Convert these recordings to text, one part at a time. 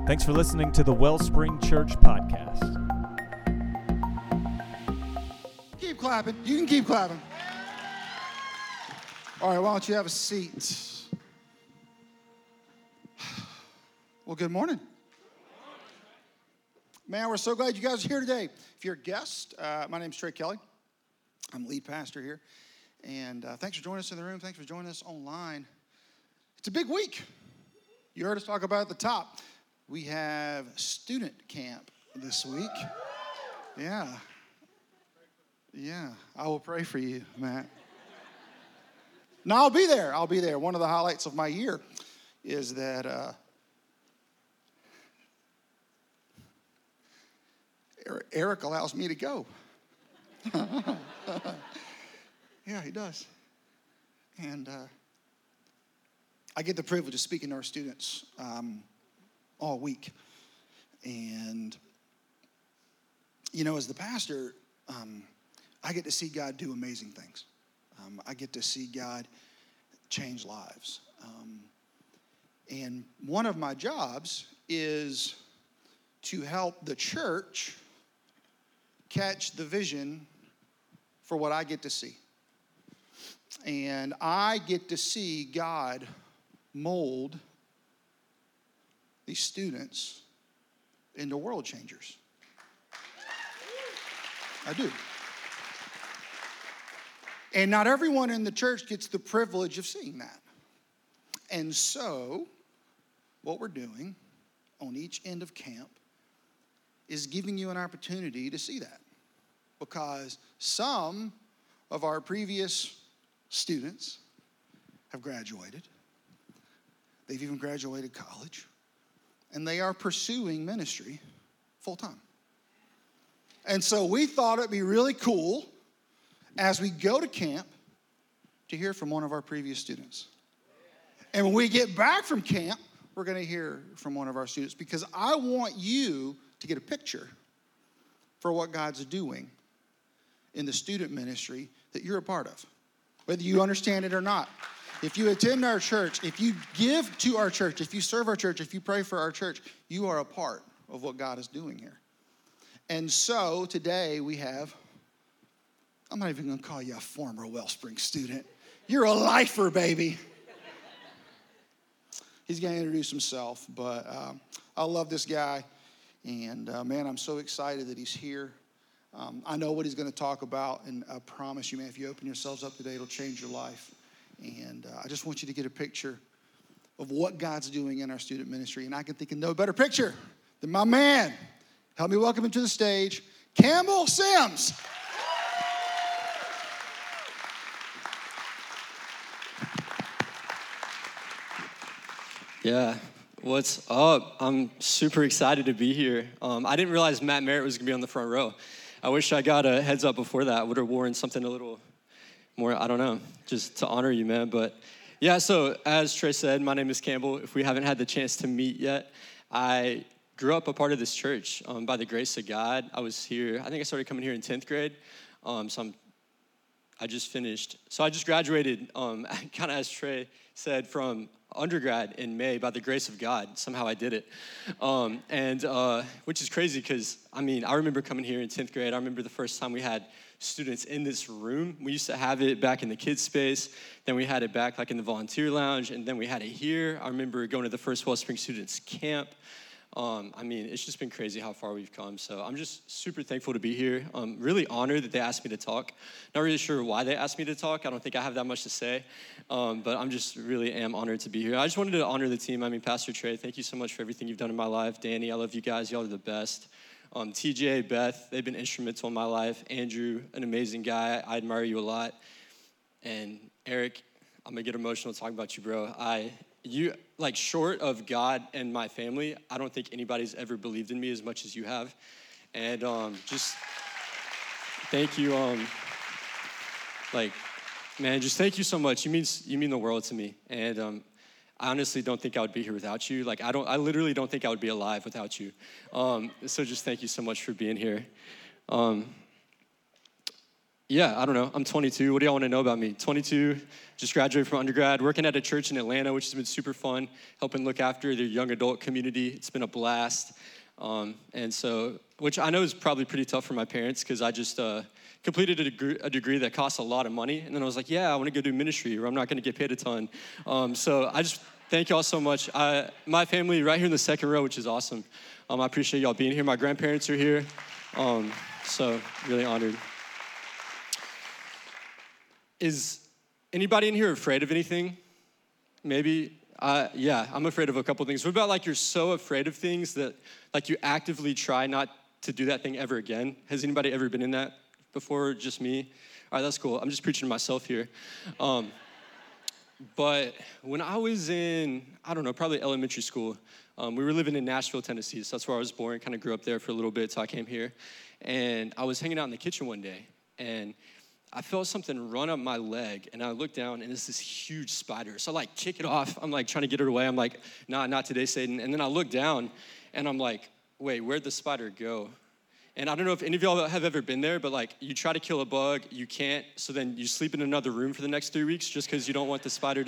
Thanks for listening to the Wellspring Church podcast. Keep clapping. You can keep clapping. All right, why don't you have a seat? Well, good morning. Man, we're so glad you guys are here today. If you're a guest, my name's Trey Kelly. I'm lead pastor here. And thanks for joining us in the room. Thanks for joining us online. It's a big week. You heard us talk about at the top. We have student camp this week. Yeah, I will pray for you, Matt. No, I'll be there. One of the highlights of my year is that Eric allows me to go. Yeah, he does. And I get the privilege of speaking to our students all week. And, you know, as the pastor, I get to see God do amazing things. I get to see God change lives. And one of my jobs is to help the church catch the vision for what I get to see. And I get to see God mold these students into world changers. I do. And not everyone in the church gets the privilege of seeing that. And so, what we're doing on each end of camp is giving you an opportunity to see that. Because some of our previous students have graduated. They've even graduated college. And they are pursuing ministry full time. And so we thought it'd be really cool as we go to camp to hear from one of our previous students. And when we get back from camp, we're going to hear from one of our students because I want you to get a picture for what God's doing in the student ministry that you're a part of, whether you understand it or not. If you attend our church, if you give to our church, if you serve our church, if you pray for our church, you are a part of what God is doing here. And so today we have, I'm not even going to call you a former Wellspring student. You're a lifer, baby. He's going to introduce himself, but I love this guy. And man, I'm so excited that he's here. I know what he's going to talk about, and I promise you, man, if you open yourselves up today, it'll change your life. And I just want you to get a picture of what God's doing in our student ministry. And I can think of no better picture than my man. Help me welcome him to the stage, Campbell Sims. Yeah, what's up? I'm super excited to be here. I didn't realize Matt Merritt was going to be on the front row. I wish I got a heads up before that. I would have worn something a little more, I don't know, just to honor you, man. But yeah, so as Trey said, my name is Campbell. If we haven't had the chance to meet yet, I grew up a part of this church by the grace of God. I was here, I think I started coming here in 10th grade. I just finished. So I just graduated, kind of as Trey said, from undergrad in May by the grace of God. Somehow I did it. Which is crazy because, I remember coming here in 10th grade. I remember the first time we had students in this room. We used to have it back in the kids' space. Then we had it back like in the volunteer lounge. And then we had it here. I remember going to the first Wellspring Students Camp. It's just been crazy how far we've come. So I'm just super thankful to be here. I'm really honored that they asked me to talk. Not really sure why they asked me to talk. I don't think I have that much to say. But I'm just really am honored to be here. I just wanted to honor the team. Pastor Trey, thank you so much for everything you've done in my life. Danny, I love you guys. Y'all are the best. TJ, Beth, they've been instrumental in my life. Andrew, an amazing guy. I admire you a lot. And Eric, I'm going to get emotional talking about you, bro. You, short of God and my family, I don't think anybody's ever believed in me as much as you have. And just thank you. Just thank you so much. You mean the world to me. And I honestly don't think I would be here without you. I literally don't think I would be alive without you. So just thank you so much for being here. Yeah, I don't know. I'm 22. What do y'all want to know about me? 22, just graduated from undergrad, working at a church in Atlanta, which has been super fun, helping look after their young adult community. It's been a blast. And so, which I know is probably pretty tough for my parents because I just completed a degree that costs a lot of money. And then I was like, yeah, I want to go do ministry or I'm not going to get paid a ton. So I just thank y'all so much. My family right here in the second row, which is awesome. I appreciate y'all being here. My grandparents are here. So really honored. Is anybody in here afraid of anything? Maybe, yeah, I'm afraid of a couple things. What about like you're so afraid of things that like you actively try not to do that thing ever again? Has anybody ever been in that before, just me? All right, that's cool. I'm just preaching to myself here. But when I was in, I don't know, probably elementary school, we were living in Nashville, Tennessee. So that's where I was born, kind of grew up there for a little bit, so I came here. And I was hanging out in the kitchen one day, and I felt something run up my leg, and I looked down, and it's this huge spider. So I like kick it off. I'm like trying to get it away. I'm like, nah, not today, Satan. And then I look down, and I'm like, wait, where'd the spider go? And I don't know if any of y'all have ever been there, but like you try to kill a bug, you can't, so then you sleep in another room for the next 3 weeks just because you don't want the spider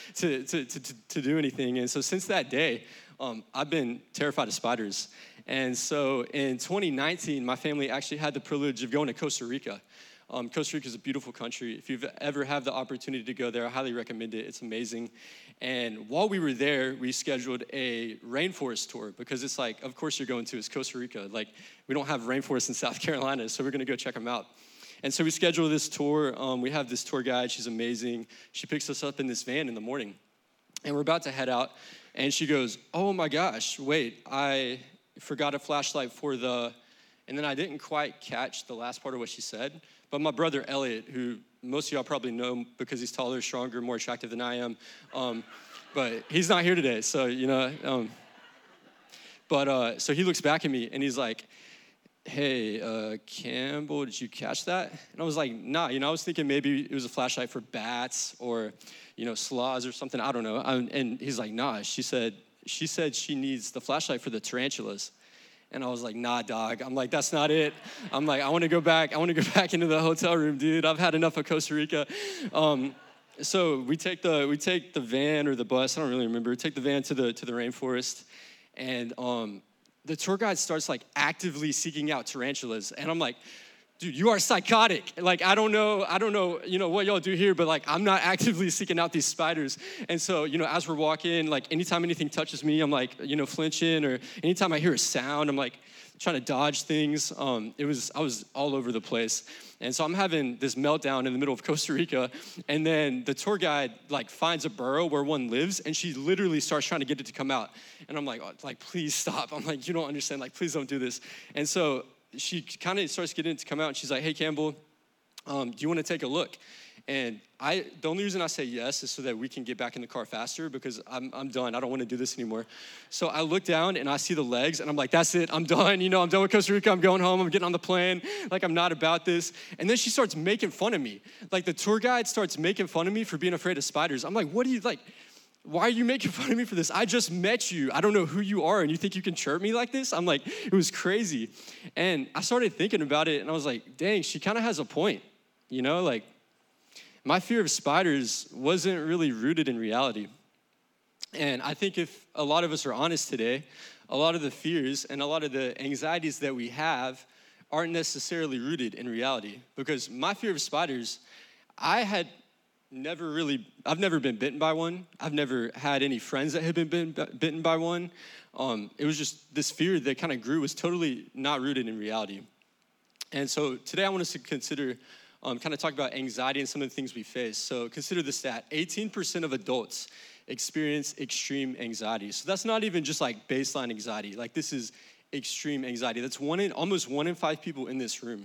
to do anything. And so since that day, I've been terrified of spiders. And so in 2019, my family actually had the privilege of going to Costa Rica. Costa Rica is a beautiful country. If you've ever had the opportunity to go there, I highly recommend it. It's amazing. And while we were there, we scheduled a rainforest tour because it's like, of course you're going to, it's Costa Rica. Like, we don't have rainforests in South Carolina, so we're going to go check them out. And so we scheduled this tour. We have this tour guide. She's amazing. She picks us up in this van in the morning. And we're about to head out. And she goes, oh my gosh, wait, I forgot a flashlight for the, and then I didn't quite catch the last part of what she said. But my brother Elliot, who most of y'all probably know because he's taller, stronger, more attractive than I am, but he's not here today, so, you know. So he looks back at me, and he's like, hey, Campbell, did you catch that? And I was like, nah, you know, I was thinking maybe it was a flashlight for bats or, you know, sloths or something, I don't know. And he's like, nah, she said she needs the flashlight for the tarantulas. And I was like, nah, dog. I'm like, that's not it. I'm like, I want to go back into the hotel room, dude. I've had enough of Costa Rica. So we take the van or the bus, I don't really remember, take the van to the rainforest. And the tour guide starts like actively seeking out tarantulas. And I'm like, dude, you are psychotic. Like, I don't know, you know, what y'all do here, but like, I'm not actively seeking out these spiders. And so, you know, as we're walking, like anytime anything touches me, I'm like, you know, flinching, or anytime I hear a sound, I'm like trying to dodge things. I was all over the place. And so I'm having this meltdown in the middle of Costa Rica. And then the tour guide like finds a burrow where one lives, and she literally starts trying to get it to come out. And I'm like, please stop. I'm like, you don't understand. Like, please don't do this. And so she kind of starts getting it to come out, and she's like, hey, Campbell, do you want to take a look? And the only reason I say yes is so that we can get back in the car faster, because I'm done. I don't want to do this anymore. So I look down, and I see the legs, and I'm like, that's it. I'm done. You know, I'm done with Costa Rica. I'm going home. I'm getting on the plane. Like, I'm not about this. And then she starts making fun of me. Like, the tour guide starts making fun of me for being afraid of spiders. I'm like, what do you, like, why are you making fun of me for this? I just met you. I don't know who you are, and you think you can chirp me like this? I'm like, it was crazy. And I started thinking about it, and I was like, dang, she kind of has a point. You know, like, my fear of spiders wasn't really rooted in reality. And I think if a lot of us are honest today, a lot of the fears and a lot of the anxieties that we have aren't necessarily rooted in reality. Because my fear of spiders, I've never been bitten by one. I've never had any friends that have been bitten by one. It was just this fear that kind of grew, was totally not rooted in reality. And so today I want us to consider, kind of talk about anxiety and some of the things we face. So consider the stat, 18% of adults experience extreme anxiety. So that's not even just like baseline anxiety. Like, this is extreme anxiety. That's almost 1 in 5 people in this room.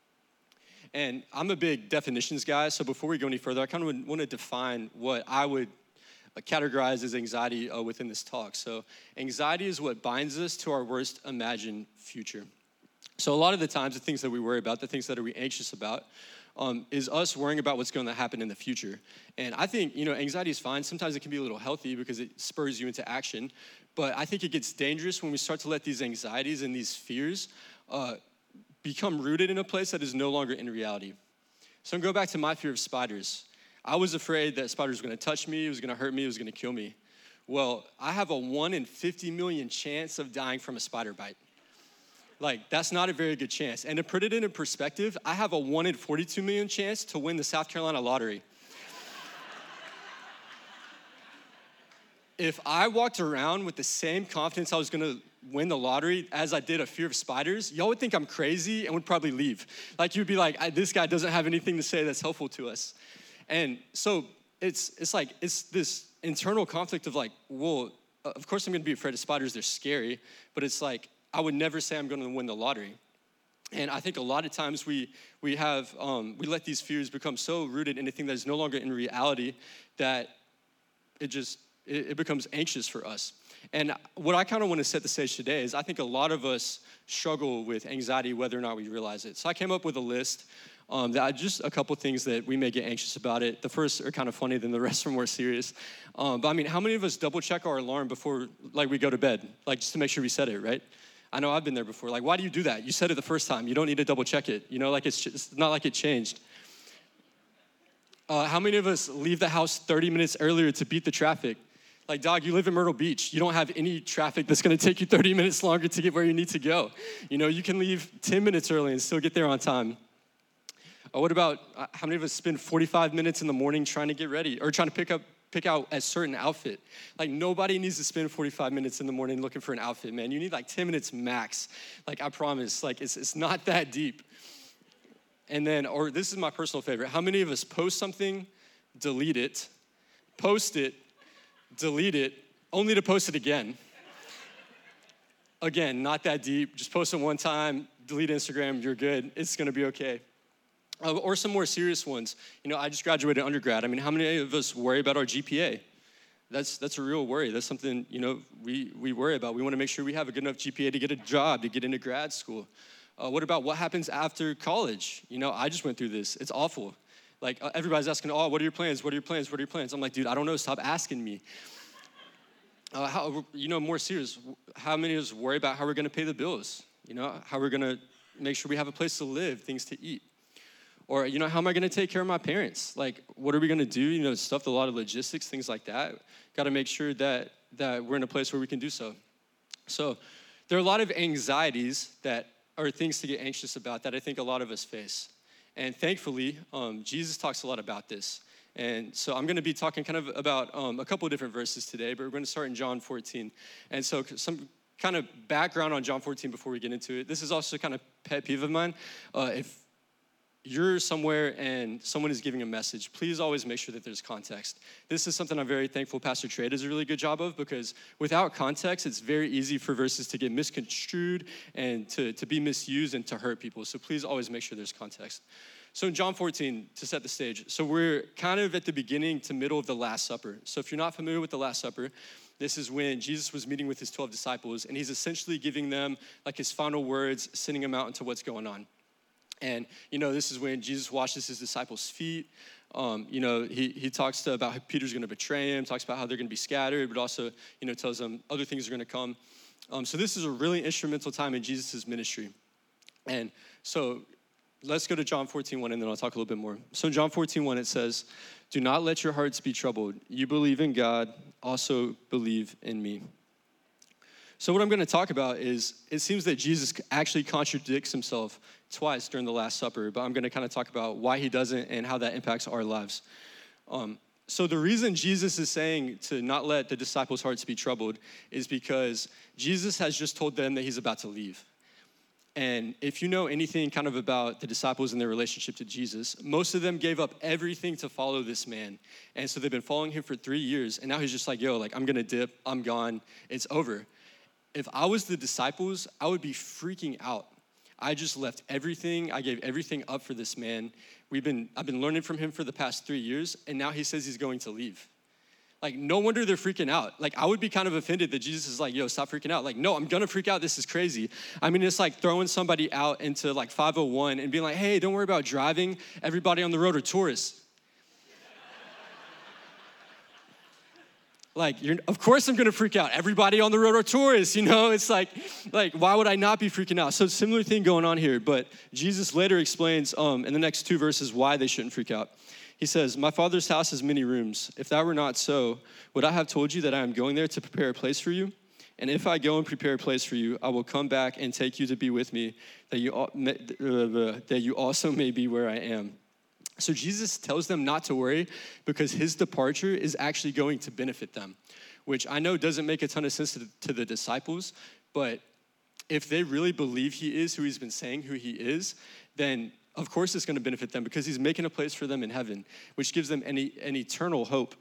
And I'm a big definitions guy, so before we go any further, I kind of want to define what I would categorize as anxiety within this talk. So anxiety is what binds us to our worst imagined future. So a lot of the times, the things that we worry about, the things that we're anxious about, is us worrying about what's going to happen in the future. And I think, you know, anxiety is fine. Sometimes it can be a little healthy because it spurs you into action. But I think it gets dangerous when we start to let these anxieties and these fears become rooted in a place that is no longer in reality. So I'm going back to my fear of spiders. I was afraid that spiders were going to touch me, it was going to hurt me, it was going to kill me. Well, I have a 1 in 50 million chance of dying from a spider bite. Like, that's not a very good chance. And to put it into perspective, I have a 1 in 42 million chance to win the South Carolina lottery. If I walked around with the same confidence I was gonna win the lottery as I did a fear of spiders, y'all would think I'm crazy and would probably leave. Like, you'd be like, this guy doesn't have anything to say that's helpful to us. And so it's this internal conflict of like, well, of course I'm gonna be afraid of spiders, they're scary, but it's like, I would never say I'm gonna win the lottery. And I think a lot of times we let these fears become so rooted in anything that is no longer in reality that it becomes anxious for us. And what I kind of want to set the stage today is I think a lot of us struggle with anxiety whether or not we realize it. So I came up with a list just a couple things that we may get anxious about it. The first are kind of funny, then the rest are more serious. But I mean, how many of us double check our alarm before like we go to bed? Like just to make sure we set it, right? I know I've been there before. Like, why do you do that? You said it the first time. You don't need to double check it. You know, like it's not like it changed. How many of us leave the house 30 minutes earlier to beat the traffic? Like, dog, you live in Myrtle Beach. You don't have any traffic that's gonna take you 30 minutes longer to get where you need to go. You know, you can leave 10 minutes early and still get there on time. What about, how many of us spend 45 minutes in the morning trying to get ready or trying to pick out a certain outfit? Like, nobody needs to spend 45 minutes in the morning looking for an outfit, man. You need like 10 minutes max. Like, I promise, like, it's not that deep. And then, or this is my personal favorite. How many of us post something, delete it, post it, delete it, only to post it again? Again, not that deep. Just post it one time, delete Instagram, you're good. It's gonna be okay. Or some more serious ones. You know, I just graduated undergrad. I mean, how many of us worry about our GPA? That's a real worry. That's something, you know, we worry about. We wanna make sure we have a good enough GPA to get a job, to get into grad school. What about what happens after college? You know, I just went through this. It's awful. Like, everybody's asking, oh, what are your plans? What are your plans? What are your plans? I'm like, dude, I don't know. Stop asking me. More serious, how many of us worry about how we're going to pay the bills? You know, how we're going to make sure we have a place to live, things to eat. Or, you know, how am I going to take care of my parents? Like, what are we going to do? You know, stuff, a lot of logistics, things like that. Got to make sure that we're in a place where we can do so. So there are a lot of anxieties that are things to get anxious about that I think a lot of us face. And thankfully, Jesus talks a lot about this. And so I'm going to be talking kind of about a couple of different verses today, but we're going to start in John 14. And so some kind of background on John 14 before we get into it. This is also kind of pet peeve of mine. If you're somewhere and someone is giving a message, please always make sure that there's context. This is something I'm very thankful Pastor Trey does a really good job of, because without context, it's very easy for verses to get misconstrued and to be misused and to hurt people. So please always make sure there's context. So in John 14, to set the stage, so we're kind of at the beginning to middle of the Last Supper. So if you're not familiar with the Last Supper, this is when Jesus was meeting with his 12 disciples, and he's essentially giving them like his final words, sending them out into what's going on. And, you know, this is when Jesus washes his disciples' feet. He talks about how Peter's going to betray him, talks about how they're going to be scattered, but also, you know, tells them other things are going to come. So this is a really instrumental time in Jesus' ministry. And so let's go to John 14:1, and then I'll talk a little bit more. So in John 14:1, it says, "Do not let your hearts be troubled. You believe in God, also believe in me." So what I'm going to talk about is, it seems that Jesus actually contradicts himself twice during the Last Supper, but I'm going to kind of talk about why he doesn't and how that impacts our lives. So the reason Jesus is saying to not let the disciples' hearts be troubled is because Jesus has just told them that he's about to leave. And if you know anything kind of about the disciples and their relationship to Jesus, most of them gave up everything to follow this man. And so they've been following him for 3 years, and now he's just like, yo, like, I'm going to dip, I'm gone, it's over. If I was the disciples, I would be freaking out. I just left everything. I gave everything up for this man. I've been learning from him for the past 3 years, and now he says he's going to leave. Like, no wonder they're freaking out. Like, I would be kind of offended that Jesus is like, yo, stop freaking out. Like, no, I'm gonna freak out. This is crazy. I mean, it's like throwing somebody out into like 501 and being like, hey, don't worry about driving. Everybody on the road are tourists. Like, of course I'm gonna freak out. Everybody on the road are tourists, It's like, why would I not be freaking out? So similar thing going on here, but Jesus later explains in the next 2 verses why they shouldn't freak out. He says, my Father's house has many rooms. If that were not so, would I have told you that I am going there to prepare a place for you? And if I go and prepare a place for you, I will come back and take you to be with me, that you also may be where I am. So Jesus tells them not to worry because his departure is actually going to benefit them, which I know doesn't make a ton of sense to the disciples, but if they really believe he is who he's been saying who he is, then of course it's going to benefit them because he's making a place for them in heaven, which gives them an eternal hope.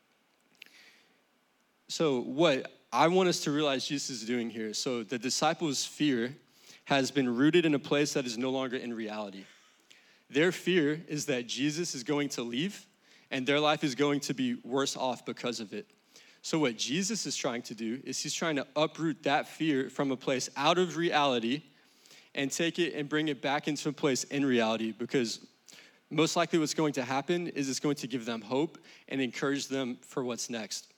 So what I want us to realize Jesus is doing here, so the disciples' fear has been rooted in a place that is no longer in reality. Their fear is that Jesus is going to leave and their life is going to be worse off because of it. So what Jesus is trying to do is he's trying to uproot that fear from a place out of reality and take it and bring it back into a place in reality, because most likely what's going to happen is it's going to give them hope and encourage them for what's next.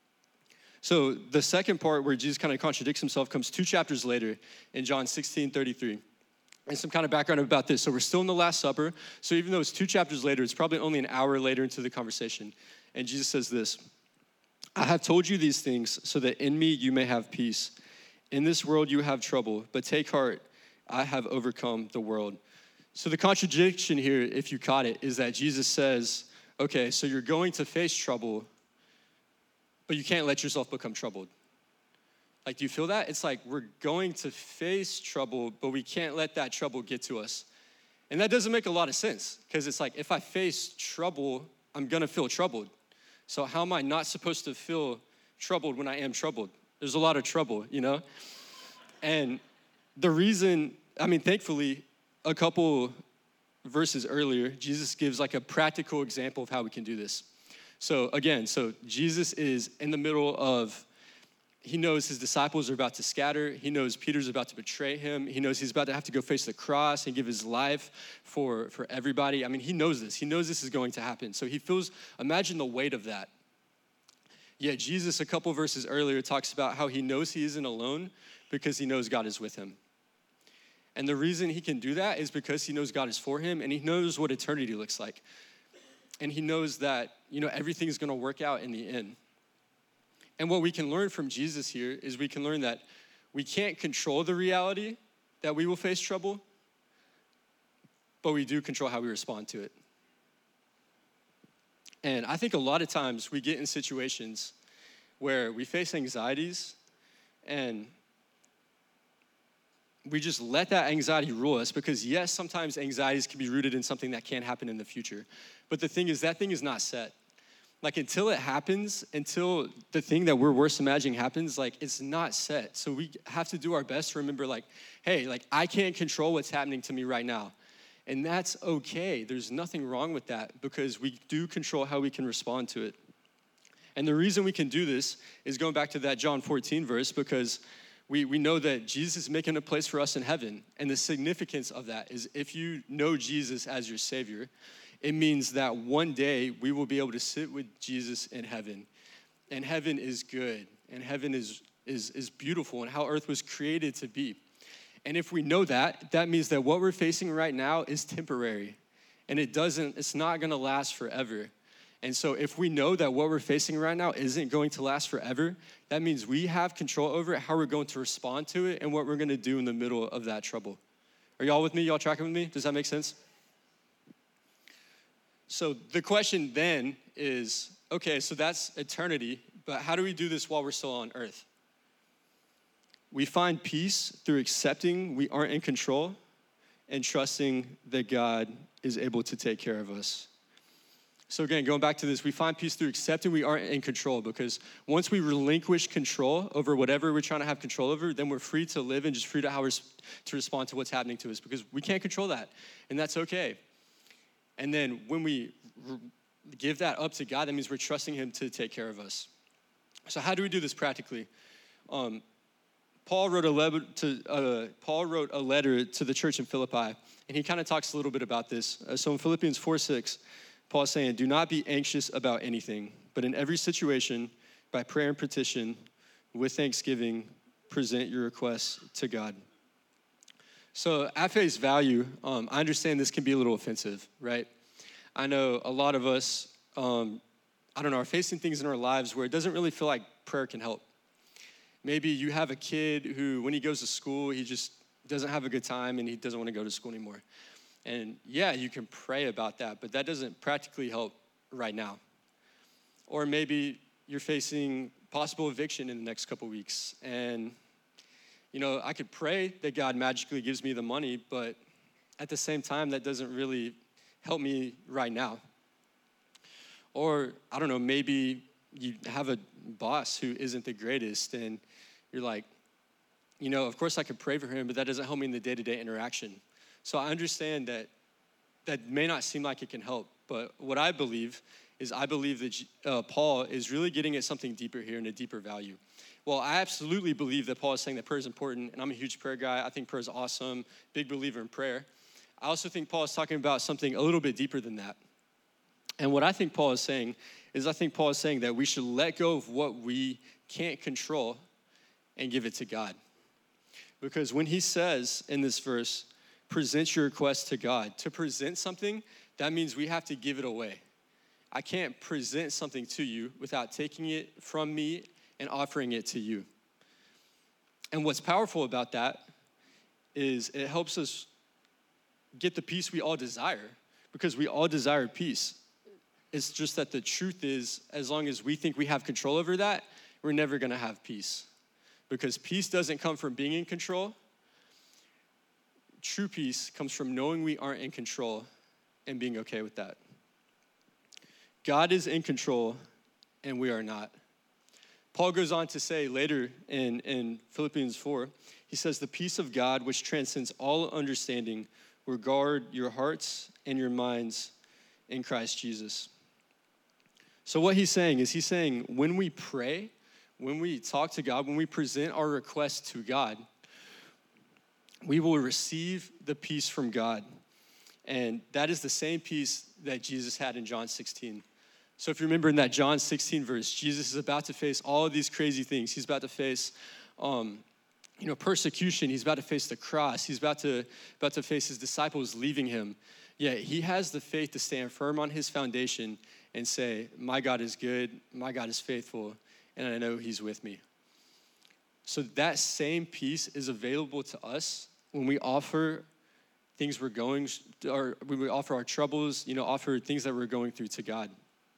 So the second part where Jesus kind of contradicts himself comes 2 chapters later in John 16:33. And some kind of background about this. So we're still in the Last Supper. So even though it's 2 chapters later, it's probably only an hour later into the conversation. And Jesus says this, I have told you these things so that in me you may have peace. In this world you have trouble, but take heart, I have overcome the world. So the contradiction here, if you caught it, is that Jesus says, okay, so you're going to face trouble, but you can't let yourself become troubled. Like, do you feel that? It's like we're going to face trouble, but we can't let that trouble get to us. And that doesn't make a lot of sense, because it's like if I face trouble, I'm gonna feel troubled. So how am I not supposed to feel troubled when I am troubled? There's a lot of trouble, And the reason, thankfully, a couple verses earlier, Jesus gives like a practical example of how we can do this. So again, Jesus is in the middle of, he knows his disciples are about to scatter. He knows Peter's about to betray him. He knows he's about to have to go face the cross and give his life for everybody. He knows this. He knows this is going to happen. So he feels, imagine the weight of that. Yet Jesus, a couple verses earlier, talks about how he knows he isn't alone because he knows God is with him. And the reason he can do that is because he knows God is for him and he knows what eternity looks like. And he knows that, everything's gonna work out in the end. And what we can learn from Jesus here is we can learn that we can't control the reality that we will face trouble, but we do control how we respond to it. And I think a lot of times we get in situations where we face anxieties and we just let that anxiety rule us, because yes, sometimes anxieties can be rooted in something that can happen in the future. But the thing is, that thing is not set. Like, until it happens, until the thing that we're worst imagining happens, it's not set. So we have to do our best to remember, hey, I can't control what's happening to me right now. And that's okay. There's nothing wrong with that, because we do control how we can respond to it. And the reason we can do this is going back to that John 14 verse, because we know that Jesus is making a place for us in heaven. And the significance of that is, if you know Jesus as your Savior, it means that one day we will be able to sit with Jesus in heaven. And heaven is good. And heaven is beautiful, and how earth was created to be. And if we know that, that means that what we're facing right now is temporary. And it's not gonna last forever. And so if we know that what we're facing right now isn't going to last forever, that means we have control over it, how we're going to respond to it, and what we're gonna do in the middle of that trouble. Are y'all with me? Y'all tracking with me? Does that make sense? So the question then is, okay, so that's eternity, but how do we do this while we're still on earth? We find peace through accepting we aren't in control and trusting that God is able to take care of us. So again, going back to this, we find peace through accepting we aren't in control, because once we relinquish control over whatever we're trying to have control over, then we're free to live and just free to respond to what's happening to us, because we can't control that, and that's okay. And then when we give that up to God, that means we're trusting him to take care of us. So how do we do this practically? Paul wrote a letter to the church in Philippi, and he kind of talks a little bit about this. So in Philippians 4:6, Paul is saying, do not be anxious about anything, but in every situation, by prayer and petition, with thanksgiving, present your requests to God. So at face value, I understand this can be a little offensive, right? I know a lot of us, are facing things in our lives where it doesn't really feel like prayer can help. Maybe you have a kid who, when he goes to school, he just doesn't have a good time and he doesn't want to go to school anymore. And yeah, you can pray about that, but that doesn't practically help right now. Or maybe you're facing possible eviction in the next couple weeks. And, I could pray that God magically gives me the money, but at the same time, that doesn't really help me right now. Or, maybe you have a boss who isn't the greatest, and you're like, of course I could pray for him, but that doesn't help me in the day-to-day interaction. So I understand that may not seem like it can help, but what I believe that Paul is really getting at something deeper here and a deeper value. Well, I absolutely believe that Paul is saying that prayer is important, and I'm a huge prayer guy. I think prayer is awesome, big believer in prayer. I also think Paul is talking about something a little bit deeper than that. And what I think Paul is saying is that we should let go of what we can't control and give it to God. Because when he says in this verse, present your request to God, to present something, that means we have to give it away. I can't present something to you without taking it from me and offering it to you. And what's powerful about that is it helps us get the peace we all desire, because we all desire peace. It's just that the truth is, as long as we think we have control over that, we're never gonna have peace. Because peace doesn't come from being in control. True peace comes from knowing we aren't in control and being okay with that. God is in control and we are not. Paul goes on to say later in Philippians 4, he says, the peace of God, which transcends all understanding, will guard your hearts and your minds in Christ Jesus. So what he's saying is when we pray, when we talk to God, when we present our request to God, we will receive the peace from God. And that is the same peace that Jesus had in John 16. So if you remember in that John 16 verse, Jesus is about to face all of these crazy things. He's about to face, persecution. He's about to face the cross. He's about to face his disciples leaving him. Yet he has the faith to stand firm on his foundation and say, my God is good, my God is faithful, and I know he's with me. So that same peace is available to us when we offer things or when we offer our troubles, offer things that we're going through to God.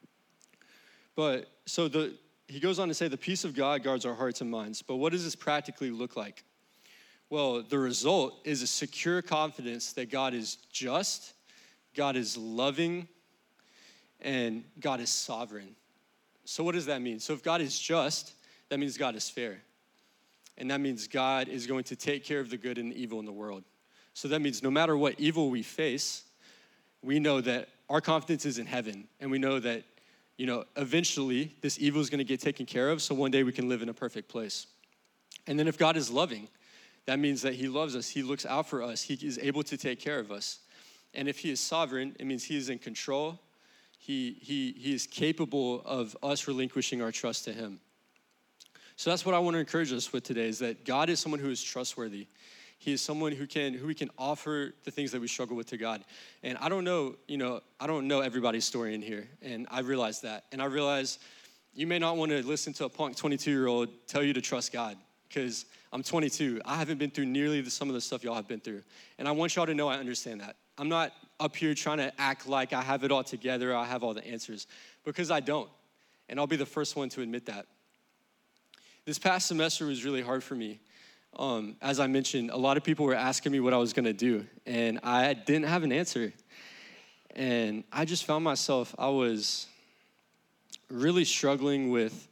But he goes on to say the peace of God guards our hearts and minds. But what does this practically look like? Well, the result is a secure confidence that God is just, God is loving, and God is sovereign. So what does that mean? So if God is just, that means God is fair. And that means God is going to take care of the good and the evil in the world. So that means no matter what evil we face, we know that our confidence is in heaven. And we know that, eventually this evil is going to get taken care of. So one day we can live in a perfect place. And then if God is loving, that means that he loves us. He looks out for us. He is able to take care of us. And if he is sovereign, it means he is in control. He is capable of us relinquishing our trust to him. So that's what I want to encourage us with today, is that God is someone who is trustworthy. He is someone who we can offer the things that we struggle with to God. And I don't know everybody's story in here, and I realize that. And I realize you may not want to listen to a punk 22-year-old tell you to trust God, because I'm 22. I haven't been through nearly some of the stuff y'all have been through. And I want y'all to know I understand that. I'm not up here trying to act like I have it all together, I have all the answers, because I don't. And I'll be the first one to admit that. This past semester was really hard for me. As I mentioned, a lot of people were asking me what I was gonna do, and I didn't have an answer. And I just found myself, I was really struggling with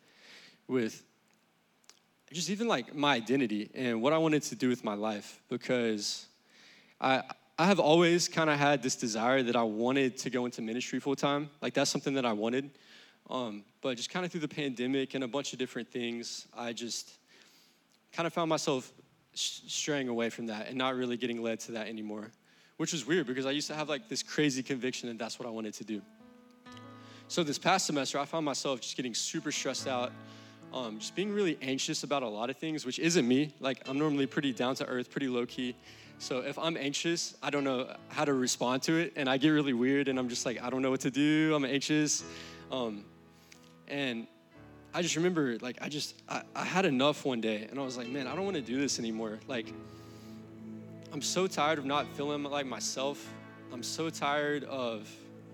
just even like my identity and what I wanted to do with my life, because I have always kind of had this desire that I wanted to go into ministry full time. Like that's something that I wanted. But just kind of through the pandemic and a bunch of different things, I just kind of found myself straying away from that and not really getting led to that anymore, which was weird because I used to have like this crazy conviction that that's what I wanted to do. So this past semester, I found myself just getting super stressed out just being really anxious about a lot of things, which isn't me. Like, I'm normally pretty down to earth, pretty low key. So if I'm anxious, I don't know how to respond to it, and I get really weird, and I'm just like, I don't know what to do. I'm anxious, and I just remember, like, I had enough one day, and I was like, man, I don't want to do this anymore. Like, I'm so tired of not feeling like myself. I'm so tired of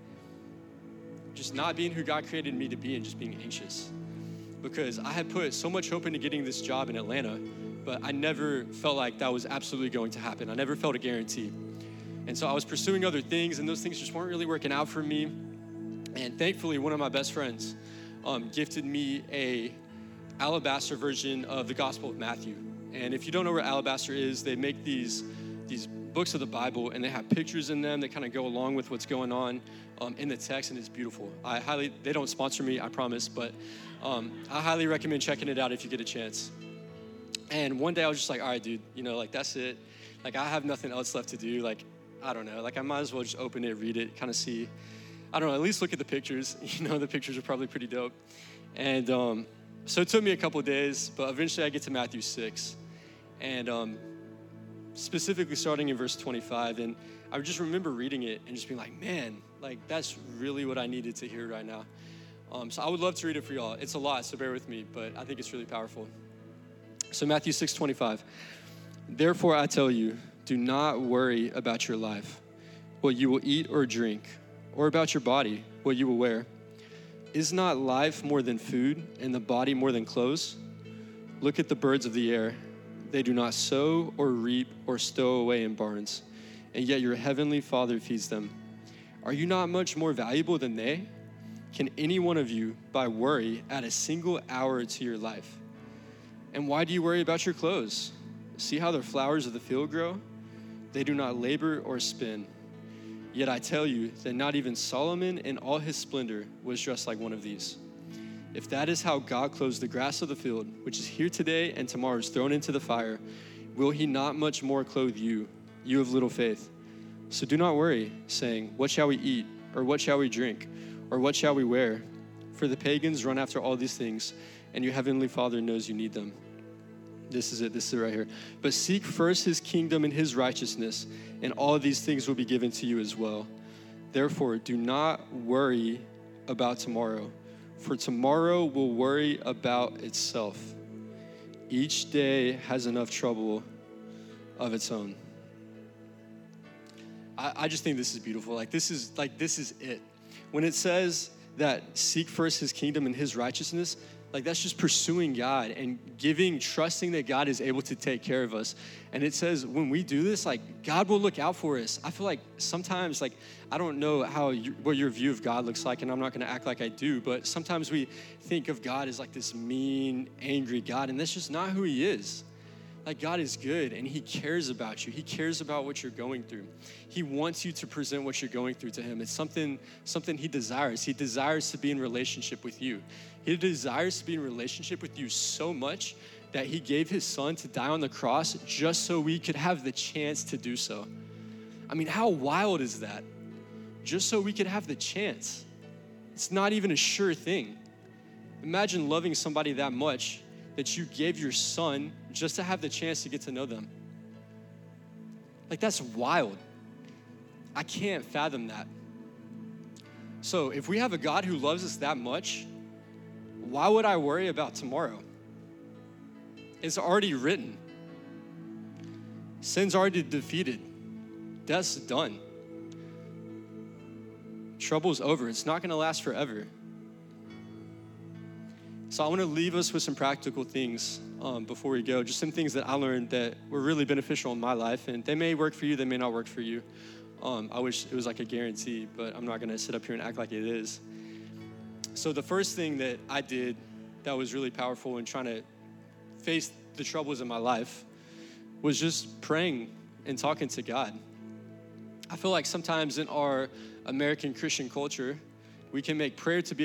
just not being who God created me to be and just being anxious. Because I had put so much hope into getting this job in Atlanta, but I never felt like that was absolutely going to happen. I never felt a guarantee. And so I was pursuing other things, and those things just weren't really working out for me. And thankfully, one of my best friends gifted me a Alabaster version of the Gospel of Matthew. And if you don't know where Alabaster is, they make these books of the Bible, and they have pictures in them that kind of go along with what's going on in the text, and it's beautiful. They don't sponsor me, I promise, but I highly recommend checking it out if you get a chance. And one day I was just like, all right, dude, like, that's it. Like, I have nothing else left to do. Like, I don't know. Like, I might as well just open it, read it, kind of see. I don't know, at least look at the pictures. The pictures are probably pretty dope. And so it took me a couple of days, but eventually I get to Matthew 6. And specifically starting in verse 25. And I just remember reading it and just being like, man, like, that's really what I needed to hear right now. So I would love to read it for y'all. It's a lot, so bear with me, but I think it's really powerful. So Matthew 6:25. Therefore I tell you, do not worry about your life, what you will eat or drink, or about your body, what you will wear. Is not life more than food, and the body more than clothes? Look at the birds of the air. They do not sow or reap or stow away in barns, and yet your heavenly Father feeds them. Are you not much more valuable than they? Can any one of you, by worry, add a single hour to your life? And why do you worry about your clothes? See how the flowers of the field grow? They do not labor or spin. Yet I tell you that not even Solomon in all his splendor was dressed like one of these. If that is how God clothes the grass of the field, which is here today and tomorrow is thrown into the fire, will he not much more clothe you, you of little faith? So do not worry, saying, what shall we eat? Or what shall we drink? Or what shall we wear? For the pagans run after all these things, and your heavenly Father knows you need them. This is it right here. But seek first his kingdom and his righteousness, and all of these things will be given to you as well. Therefore, do not worry about tomorrow, for tomorrow will worry about itself. Each day has enough trouble of its own. I just think this is beautiful. This is it. When it says that seek first his kingdom and his righteousness, that's just pursuing God and trusting that God is able to take care of us. And it says when we do this, God will look out for us. I feel like sometimes, I don't know what your view of God looks like, and I'm not going to act like I do, but sometimes we think of God as this mean, angry God, and that's just not who he is. God is good, and he cares about you. He cares about what you're going through. He wants you to present what you're going through to him. It's something he desires. He desires to be in relationship with you. He desires to be in relationship with you so much that he gave his son to die on the cross just so we could have the chance to do so. I mean, how wild is that? Just so we could have the chance. It's not even a sure thing. Imagine loving somebody that much that you gave your son just to have the chance to get to know them. That's wild. I can't fathom that. So if we have a God who loves us that much, why would I worry about tomorrow? It's already written. Sin's already defeated. Death's done. Trouble's over. It's not gonna last forever. So I want to leave us with some practical things before we go. Just some things that I learned that were really beneficial in my life. And they may work for you, they may not work for you. I wish it was a guarantee, but I'm not going to sit up here and act like it is. So the first thing that I did that was really powerful in trying to face the troubles in my life was just praying and talking to God. I feel like sometimes in our American Christian culture, we can make prayer to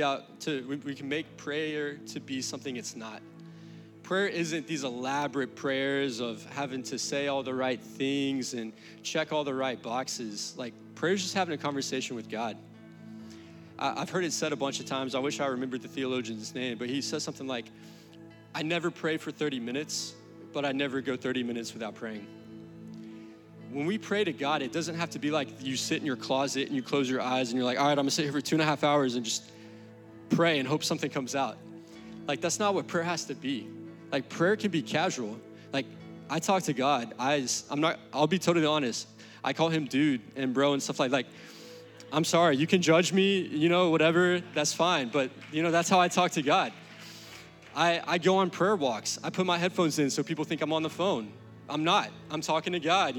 be something it's not. Prayer isn't these elaborate prayers of having to say all the right things and check all the right boxes. Prayer is just having a conversation with God. I've heard it said a bunch of times. I wish I remembered the theologian's name, but he says something like, I never pray for 30 minutes, but I never go 30 minutes without praying. When we pray to God, it doesn't have to be like you sit in your closet and you close your eyes and you're like, all right, I'm gonna sit here for 2.5 hours and just pray and hope something comes out. Like, that's not what prayer has to be. Like, prayer can be casual. Like, I talk to God. I'll be totally honest. I call him dude and bro and stuff like I'm sorry, you can judge me, whatever, that's fine. But, that's how I talk to God. I go on prayer walks. I put my headphones in so people think I'm on the phone. I'm not. I'm talking to God,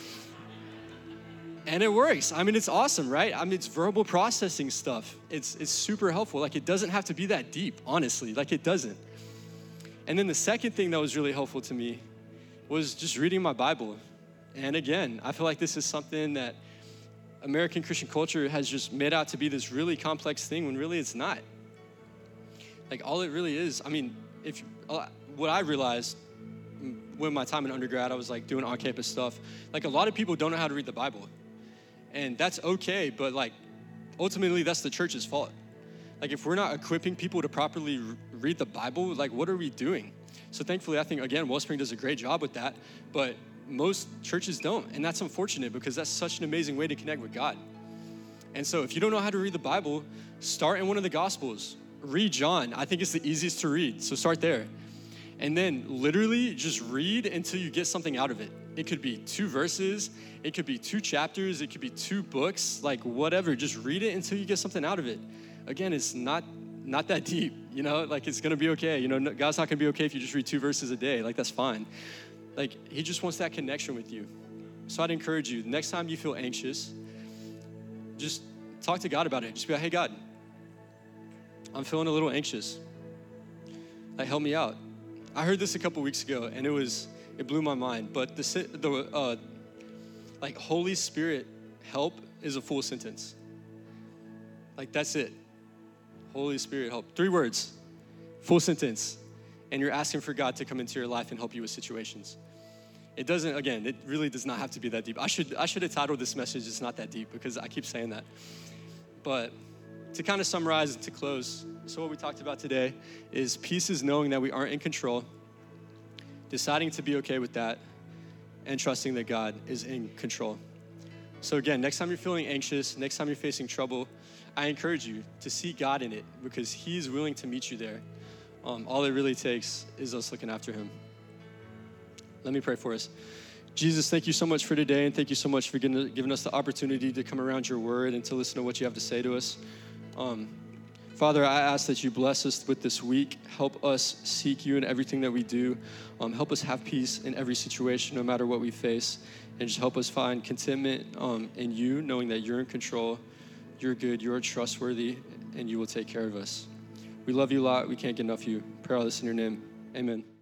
And it works. I mean, it's awesome, right? I mean, it's verbal processing stuff. It's super helpful. Like, it doesn't have to be that deep, honestly. Like, it doesn't. And then the second thing that was really helpful to me was just reading my Bible. And again, I feel like this is something that American Christian culture has just made out to be this really complex thing when really it's not. Like, all it really is, I mean, what I realized when my time in undergrad, I was like doing on-campus stuff. Like, a lot of people don't know how to read the Bible. And that's okay, but like, ultimately that's the church's fault. Like, if we're not equipping people to properly read the Bible, like, what are we doing? So thankfully, I think, again, Wellspring does a great job with that, but most churches don't. And that's unfortunate because that's such an amazing way to connect with God. And so if you don't know how to read the Bible, start in one of the Gospels. Read John. I think it's the easiest to read, so start there. And then literally just read until you get something out of it. It could be 2 verses, it could be 2 chapters, it could be 2 books, like whatever. Just read it until you get something out of it. Again, it's not that deep, like it's gonna be okay. God's not gonna be okay if you just read 2 verses a day, like that's fine. Like, he just wants that connection with you. So I'd encourage you, next time you feel anxious, just talk to God about it. Just be like, hey God, I'm feeling a little anxious. Like, help me out. I heard this a couple weeks ago, and it blew my mind. But the Holy Spirit help is a full sentence. Like, that's it. Holy Spirit help. 3 words, full sentence. And you're asking for God to come into your life and help you with situations. It really does not have to be that deep. I should have titled this message, It's Not That Deep, because I keep saying that. But to kind of summarize and to close, so what we talked about today is peace is knowing that we aren't in control, deciding to be okay with that, and trusting that God is in control. So again, next time you're feeling anxious, next time you're facing trouble, I encourage you to seek God in it because he's willing to meet you there. All it really takes is us looking after him. Let me pray for us. Jesus, thank you so much for today, and thank you so much for giving us the opportunity to come around your word and to listen to what you have to say to us. Father, I ask that you bless us with this week. Help us seek you in everything that we do. Help us have peace in every situation, no matter what we face. And just help us find contentment in you, knowing that you're in control, you're good, you're trustworthy, and you will take care of us. We love you a lot. We can't get enough of you. Pray all this in your name. Amen.